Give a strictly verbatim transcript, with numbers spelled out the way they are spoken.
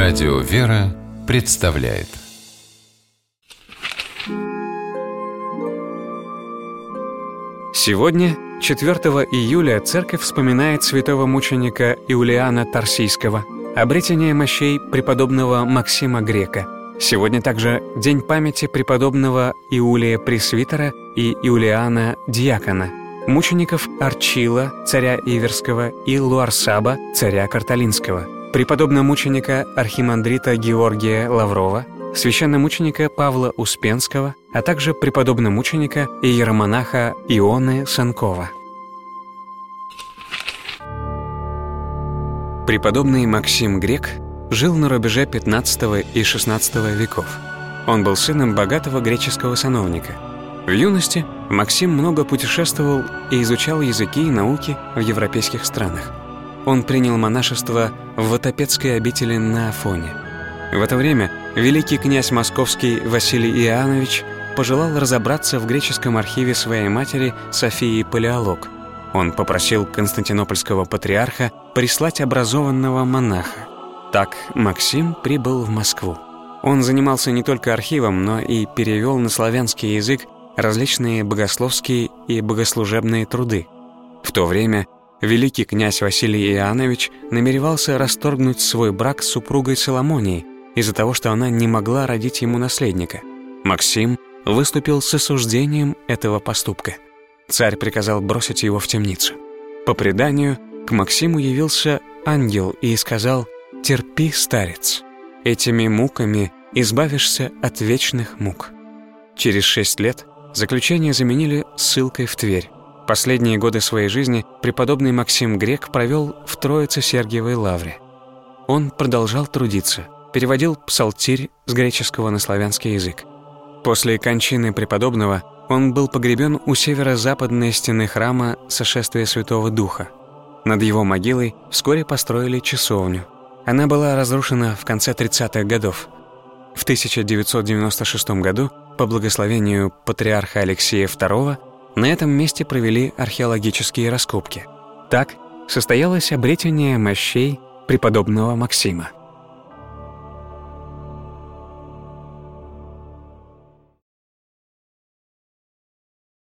Радио «Вера» представляет. Сегодня, четвёртого июля, церковь вспоминает святого мученика Иулиана Тарсийского, обретение мощей преподобного Максима Грека. Сегодня также день памяти преподобного Иулия Пресвитера и Иулиана Диакона, мучеников Арчила, царя Иверского, и Луарсаба, царя Карталинского, преподобномученика архимандрита Георгия Лаврова, священномученика Павла Успенского, а также преподобномученика и иеромонаха Ионы Санкова. Преподобный Максим Грек жил на рубеже пятнадцатого и шестнадцатого веков. Он был сыном богатого греческого сановника. В юности Максим много путешествовал и изучал языки и науки в европейских странах. Он принял монашество в Ватопедской обители на Афоне. В это время великий князь московский Василий Иоаннович пожелал разобраться в греческом архиве своей матери Софии Палеолог. Он попросил константинопольского патриарха прислать образованного монаха. Так Максим прибыл в Москву. Он занимался не только архивом, но и перевел на славянский язык различные богословские и богослужебные труды. В то время великий князь Василий Иоаннович намеревался расторгнуть свой брак с супругой Соломонией из-за того, что она не могла родить ему наследника. Максим выступил с осуждением этого поступка. Царь приказал бросить его в темницу. По преданию, к Максиму явился ангел и сказал: «Терпи, старец, этими муками избавишься от вечных мук». Через шесть лет заключение заменили ссылкой в Тверь. Последние годы своей жизни преподобный Максим Грек провел в Троице-Сергиевой лавре. Он продолжал трудиться, переводил псалтирь с греческого на славянский язык. После кончины преподобного он был погребен у северо-западной стены храма Сошествия Святого Духа. Над его могилой вскоре построили часовню. Она была разрушена в конце тридцатых годов. В тысяча девятьсот девяносто шестом году, по благословению патриарха Алексея второго, на этом месте провели археологические раскопки. Так состоялось обретение мощей преподобного Максима.